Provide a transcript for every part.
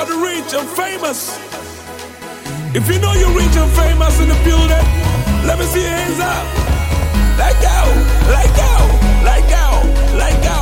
about the rich and famous. If you know you're rich and famous in the building, let me see your hands up. Let go, let go, let go, let go.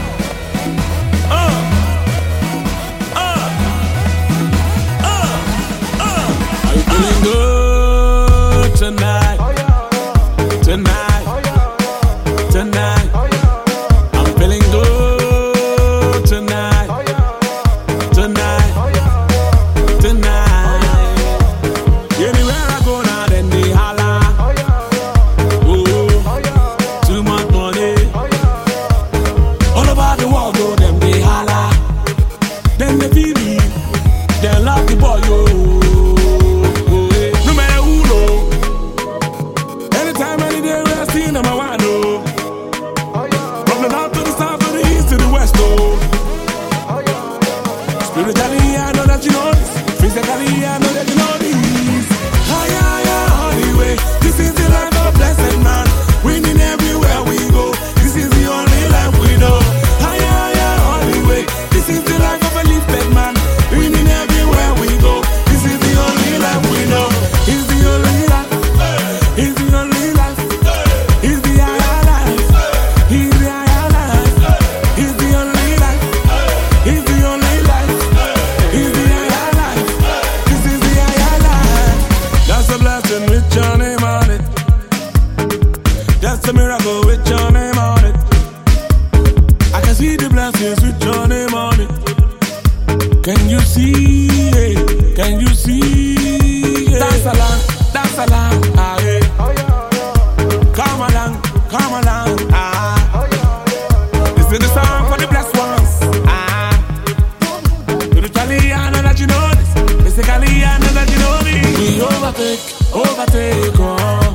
Are you feeling good tonight? Tonight, tonight. I'm feeling good tonight. Tonight, tonight. Anywhere I go now, then they holla. Oh, too much money. All over the world, go them they holla. Then they feel me, they love the boy, yo. No matter who know. Anytime, any day, we are seeing them, I want to know. From the north to the south, to the east to the west, oh. Spiritually, I know that you know this. Physically, I know that you know this. Hollywood. This is the life of a blessed man. Winning everywhere we go. This is the only life we know. Hollywood. This is the life of a lifted man. Winning everywhere we go. This is the only life we know. It's the only life. It's the only life. It's the higher life. It's the higher life. It's the only life. It's the only life. It's the higher life. This is the higher life. That's a blessing with your name on it. That's a miracle with your name on it. I can see the blessings with your name on it. Can you see it? Can you see it? Dance along, ah, yeah. Come along, ah. This is the song for the blessed ones, ah. Spiritually, I know that you know this. Physically, I know that you know this. We overtake, oh.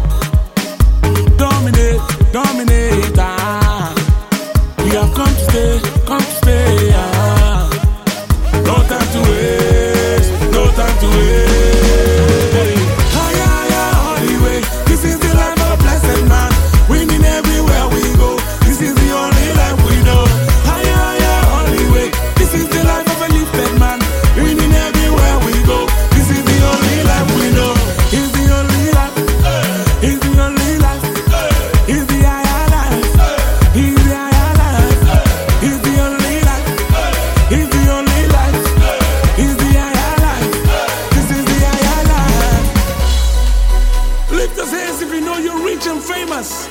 Dominate, ah. We have come to stay, ah. No time to waste, no time to waste. Hollywood. This is the life of a blessed man. Winning everywhere we go. This is the only life we know. Hollywood. This is the life of a lifted man. Winning everywhere we go. This is the only life we know. It's the only life. It's the only life. It's the higher life. It's the higher life. It's the only life. It's the only life. It's the higher life. This is the higher life. Lift those hands if you know you're rich and famous.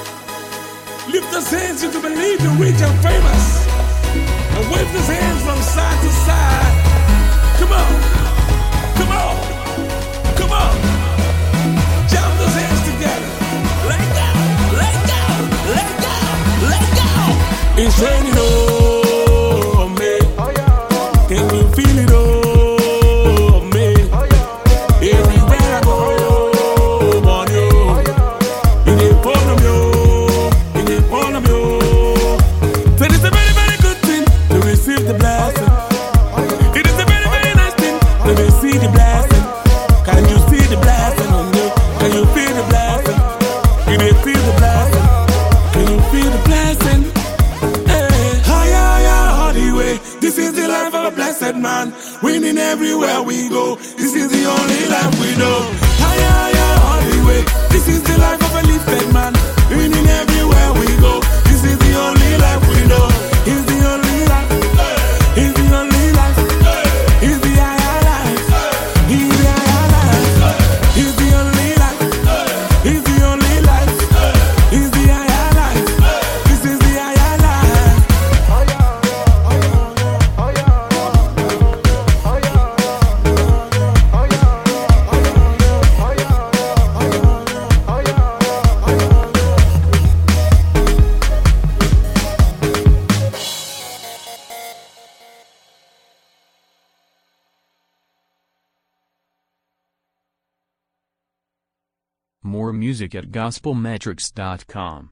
Lift those hands if you believe you're rich and famous. And wave those hands from side to side. Come on. Come on. Come on. Jam those hands together. Let go. Let go. Let go. Let go. It's raining on me. Can you feel it on me? Everywhere I go, on you. In the phone of you. In the phone of you. So it's a very, very good thing to receive the blessing. It is a very, very nice thing to receive the blessing. Can you see the blessing on you? Can you feel the blessing? Can you feel the blessing? Can you feel the blessing? Hey. Hollywood. This is the life of a blessed man. Winning everywhere we go. This is the only life we know. Hollywood. This is the life of a lifted man. Winning everywhere we go. This is the only life we know. It's the only life. It's the only life. It's the higher life. It's the higher life. It's the only life. It's the only life. It's the higher life. This is the higher life. More music at gospelmetrics.com.